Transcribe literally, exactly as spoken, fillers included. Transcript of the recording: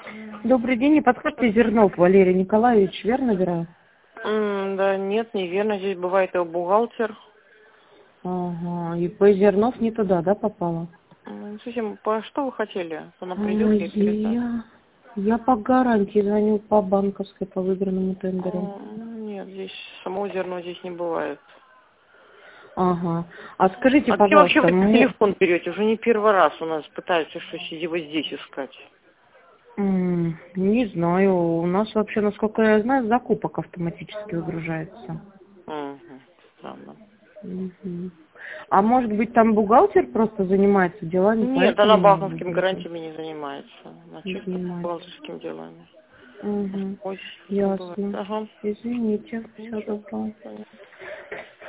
Добрый день, не подскажете, Зернов Валерий Николаевич, верно набираю? М, Да нет, неверно. Здесь бывает его бухгалтер. Ага, и по Зернов не туда, да, попала? М, Слушайте, по что вы хотели? Она придет, Ой, я передам. я, я по гарантии звоню по банковской, по выигранному тендеру. М, Нет, здесь само зерно здесь не бывает. Ага. А скажите, А где вообще пожалуйста, вы мы... телефон берете? Уже не первый раз у нас пытаются что-то его здесь искать. м, Не знаю, у нас вообще, насколько я знаю, закупок автоматически выгружается. Мгм, Странно. Мгм. А может быть, там бухгалтер просто занимается делами, Нет, она поэтому не банковскими выбросил? гарантиями не занимается. Она Не чисто занимается. бухгалтерскими делами. Угу. Ой, что бывает. Ясно. Ага. Извините. Всего Ничего. доброго. Понятно.